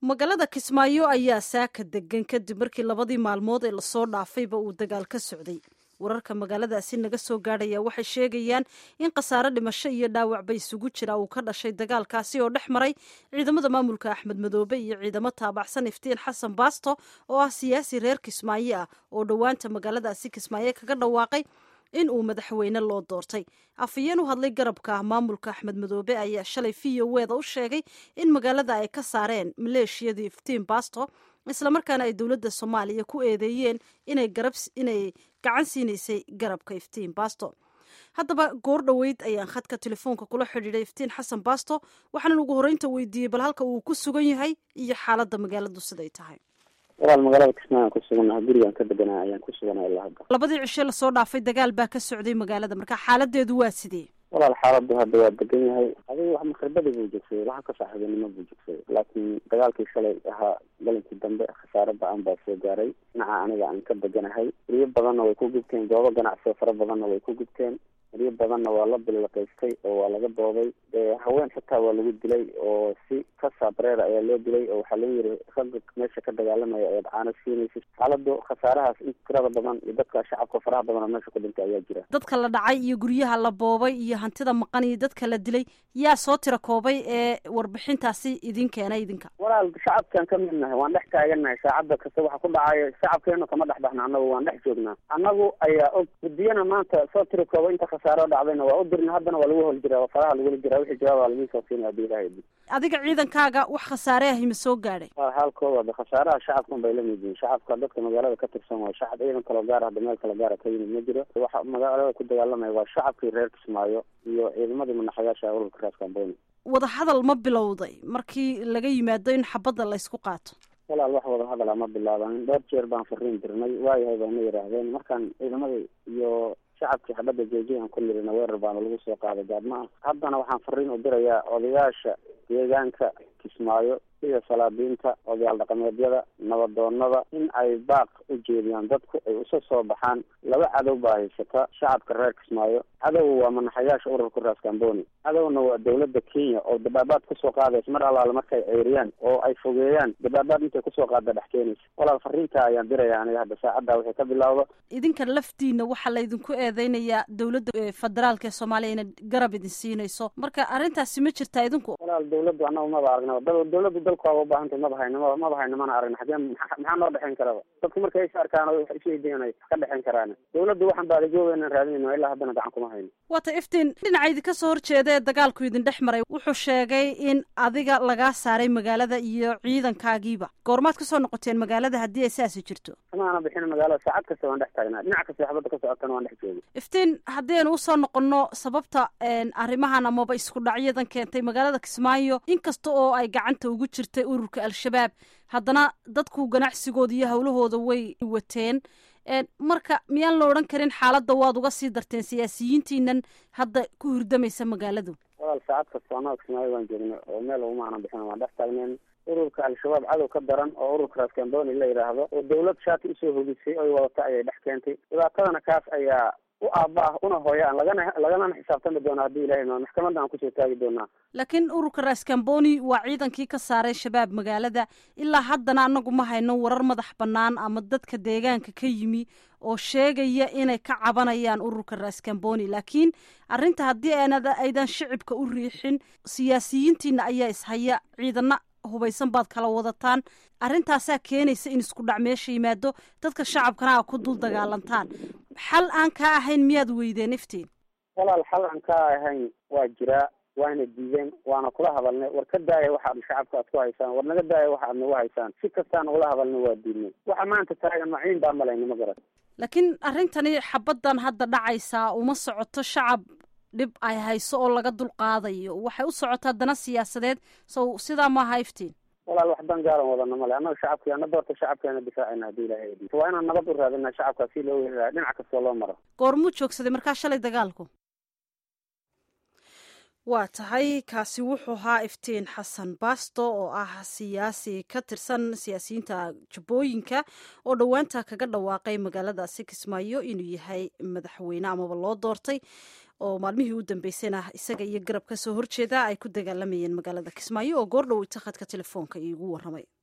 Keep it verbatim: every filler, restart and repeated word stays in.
magaalada Kismaayo ayaa saaka degan kadib markii labadii maalmood ee la soo dhaafayba uu dagaal ka socday. wararka magaaladaasi naga soo gaadhaya waxay sheegayaan in khasaare dhimasho iyo dhaawac bay isugu jira uu ka dhashay dagaalkaasi oo dhex maray ciidamada maamulka Axmed Madoobe iyo ciidamo taabacsan Iftiin Xasan Baasto oo ah siyaasi reer Kismaayo ah oo dhawaanta magaaladaasi Kismaayo kaga dhawaaqay in uu madaxweyne loo doortay. afayeen u hadlay garabka maamulka Axmed Madoobe ayaa shalay V O A u sheegay in magaalada ay ka saareen maleeshiyadii Iftiin Baasto isla markaana ay dawladda Soomaaliya ku eedeeyeen inay garab inay gacan siinaysay garabka Iftiin Baasto. haddaba goor dhaweyd ayaan khadka telefoonka kula xidhiidhay Iftiin Xasan Baasto waxaan ugu horeynta weydiiyey bal halka uu ku sugan yahay iyo xaaladda magaaladu siday tahay. walaal magaalada Kismaayo ku suganahay gurigaan ka deganaa ayaan ku suganahay ilaa hadda. labadii cisho la soo dhaafay dagaal baa ka socday magaalada, marka xaaladeedu waa sidee? walaal xaaladdu hadda waa degan yahay. adiga wax makharbada buu joogsaday, waxa ka saaxiibnimo buu joogsaday, laakiin dagaalkii shalay ahaa galinkii dambe khasaare ba-an baa soo gaaray dhinaca aniga aan ka deganahay. riyo badanna way ku gubteen, goobo ganacsiyo fara badanna way ku gubteen, riyo badanna waa la bilaqaystay oo waa laga dooday. haween xitaa waa lagu dilay oo si ka sabreera ayaa loo dilay oo waxaa lagu yiri ragga meesha ka dagaalamaya ee caana siinaysa. xaaladdu khasaarahaas in tirada badan iyo dadka shacabka faraha badan oo meesha ku dhintay ayaa jira. dadka la dhacay iyo guryaha la boobay iyo hantida maqan iyo dadka la dilay yaa soo tira koobay ee warbixintaasi idin keenay idinka? walaal shacabkan ka midnahay, waan dhex taaganahay saacadda kasta waxa ku dhacaya. shacabkeenu kama dhex baxna, annagu waan dhex joognaa. annagu ayaa og gudiyana maanta soo tira koobay inta khasaaro dhacdayna waa u dirna, haddana waa lagu hol jiraa, faraha lagu jiraa, wixii jawaab waa lagu soo siinaya biiraha. adiga ciidankaaga wax khasaare ah ma soo gaadhay? halkooda khasaaraha shacabkan bay la mid yihiin. shacabka dadka magaalada ka tirsan waa shacab ciidan kala gaar ah, meel kala gaar ah ka yimid ma jiro. waxa magaalada ku dagaalamaya waa shacabkii reer Kismaayo iyo ciidamadii madaxyaasha ururka Raaskambooni. wada hadal ma bilowday markii laga yimaado in xabadda la isku qaato? walaal wax wada hadal ma bilaaban. dhowr jeer baan fariin dirnay, waayahay baana yiraahdeen. markaan ciidamada iyo shacabkii xabadda joojiyaan ku nirina weerar baana lagu soo qaaday gaadma ah. haddana waxaan fariin u dirayaa odayaasha deegaanka Kismaayo sida salaadiinta, odayaal dhaqameedyada, nabadoonnada in ay baaq u jeediyaan dadku ay usa soo baxaan. laba cadow baa haysata shacabka reer Kismaayo. cadow waa madaxyaasha ururka Raaskambooni, cadowna waa dawladda Kenya oo dabaabaad kusoo qaadaysa mar allaale markay ceyriyaan oo ay fogeeyaan dabaabaad intay kusoo qaada dhex keenaysa. walaal fariinta ayaan dirayaa aniga hadda saacadda waxay ka bilowda. idinka laftiina waxaa laydinku eedeynayaa dawladda federaalka ee Soomaaliya inay garab idin siinayso, marka arrintaasi ma jirtaa idinku? walaal dawladdu annagu maba aragna. dawladdu dalku waa u baahantay, maba hayno maba hayno mana aragna. xagee maxaa noo dhexeyn karaba? dadku markay is arkaan oo wax isweydiinay ka dhexeyn karaan. dawladdu waxaan baada joogayna raadinayno ilaa haddana gacan kuma hayno. waata Iftiin, dhinacaydi ka soo horjeeda ee dagaalku idin dhex maray wuxuu sheegay in adiga lagaa saaray magaalada iyo ciidankaagiiba. goormaad ka soo noqoteen magaalada haddii ay saasi jirto? amaana bixin magaalada saacad kasta waan dhex taagnaa, dhinac kasta xabadda ka socotana waan dhex joogay. Iftiin, haddii aynu usoo noqono sababta arrimahan amaba isku dhacyadan keentay magaalada Kismaayo, inkasta oo ay gacanta ugu jirtay ururka Al-Shabaab, haddana dadku ganacsigooda iyo hawlahooda way wateen. marka miyaan la odhan karin xaaladda waad uga sii darteen siyaasiyiintiinan hadda ku hurdamaysa magaaladu? walaal saacad kasta annaga Kismaayo waan joognay oo meel uma aanan bixin, waan dhex taagneen. ururka Al-Shabaab cadow ka daran oo ururka Raaskambooni la yidhaahdo oo dawlad shaati usoo hogisay oy wadata ayay dhex keentay. dhibaatadana kaas ayaa u aabba ah una hooyaan lagana laganana xisaabtami doona haddii ilaahay noo maxkamadda aan kusoo taagi doonaa. laakiin ururka Raaskambooni waa ciidankii ka saaray shabaab magaalada. ilaa haddana annagu ma hayno warar madax bannaan ama dadka deegaanka ka yimi oo sheegaya inay ka cabanayaan ururka Raaskambooni. laakiin arrinta haddii aanad aydan shicibka u riixin, siyaasiyiintiina ayaa ishaya, ciidana hubaysan baad kala wadataan, arrintaasaa keenaysa in isku dhac meesha yimaado, dadka shacabkana a ku dul dagaalantaan. xal aan kaa ahayn miyaad weydeen Iftiin? walaal xal aan kaa ahayn waa jiraa, waana diideen, waana kula hadalnay. war ka daaya waxa aad shacabka aad ku haysaan, war naga daaya waxa aad nagu haysaan. si kastaan ula hadalnay waa diidnay. waxa maanta taagan maciin baa malayna ma garan. laakiin arrintani xabaddan hadda dhacaysaa uma socoto shacab dhib ay hayso oo laga dul qaadayo, waxay u socotaa dana siyaasadeed. so sidaa maaha Iftiin? walaal wax dan gaaran wadana male. annaga shacabkii ana doorta shacabkeena difaacayna haddii ilaahay idin. waa inaan nabad u raadinaa shacabka si loo weerara dhinac kastoo loo maro. goormuu joogsaday markaa shalay dagaalku? waa tahay kaasi wuxuu ahaa iftiin xasan baasto oo ah siyaasi ka tirsan siyaasiyiinta jubbooyinka oo dhowaanta kaga dhawaaqay magaaladaasi kismaayo inuu yahay madaxweyne amaba loo doortay oo maalmihii u dambeysayna isaga iyo garab ka soo horjeeda ay ku dagaalamayeen magaalada kismaayo oo goordhow ita khadka telefoonka iigu waramay.